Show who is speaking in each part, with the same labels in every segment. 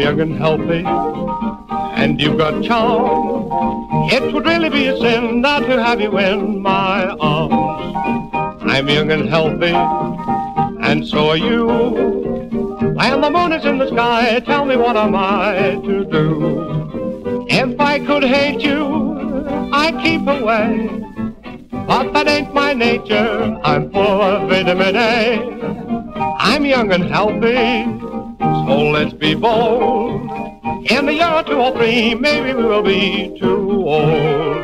Speaker 1: young and healthy, and you've got charm. It would really be a sin not to have you in my arms. I'm young and healthy, and so are you. And the moon is in the sky, tell me what am I to do? If I could hate you, I'd keep away. But that ain't my nature, I'm full of vitamin A. I'm young and healthy, so let's be bold. In a year or two or three, maybe we will be too old.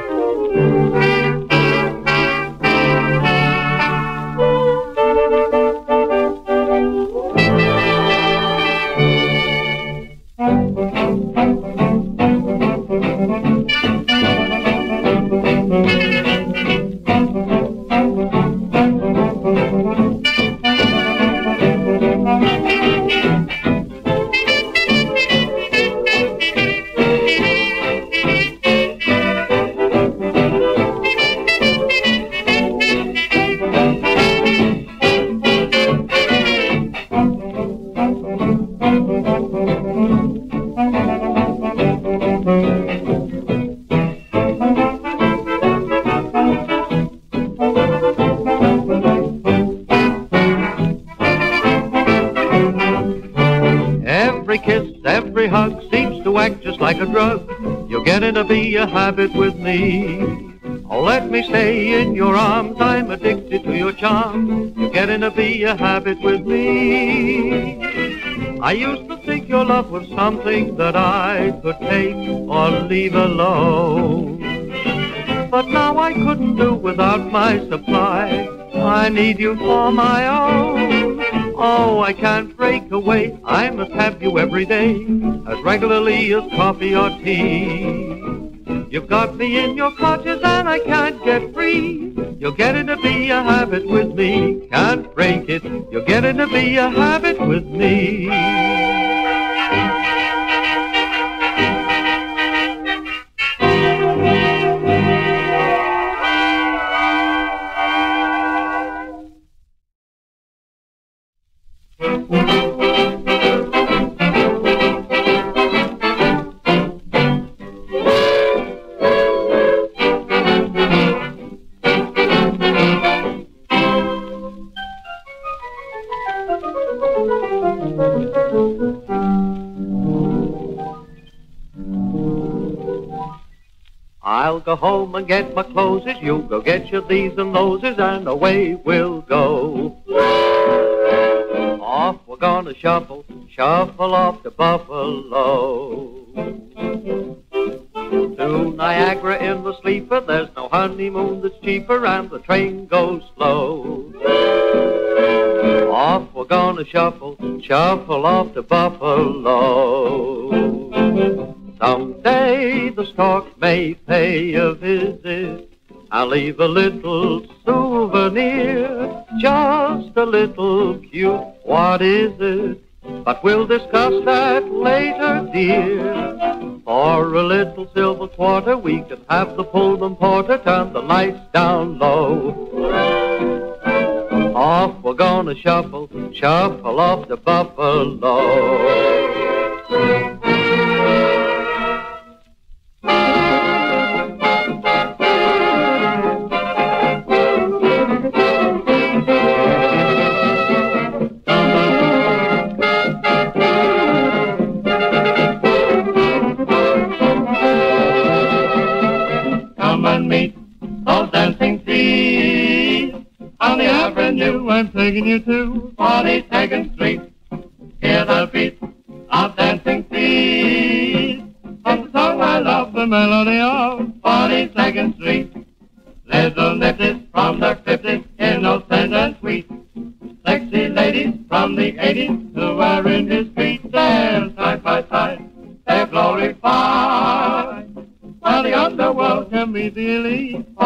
Speaker 2: Every kiss, every hug seems to act just like a drug. You're getting to be a habit with me. Oh, let me stay in your arms, I'm addicted to your charm. You're getting to be a habit with me. I used to think your love was something that I could take or leave alone. But now I couldn't do without my supply. I need you for my own. Oh, I can't break away, I must have you every day, as regularly as coffee or tea. You've got me in your clutches and I can't get free. You're getting to be a habit with me, can't break it. You're getting to be a habit with me. I'll go home and get my clothes, you go get your these and thoses, and away we'll go. Off we're gonna shuffle, shuffle off to Buffalo. To Niagara in the sleeper, there's no honeymoon that's cheaper, and the train goes slow. Off we're gonna shuffle, shuffle off to Buffalo. Someday the stork may pay a visit. I'll leave a little souvenir, just a little cute, what is it? But we'll discuss that later, dear. For a little silver quarter, we can have the Pullman porter turn the lights down low. Off we're gonna shuffle, shuffle off to Buffalo.
Speaker 1: On the avenue, I'm taking you to 42nd Street. Hear the beat of dancing feet. From the song I love, the melody of 42nd Street. Little nippies from the 50s, innocent and sweet. Sexy ladies from the 80s who are in his feet. Dance side by side, they're glorified. While the underworld can meet the elite.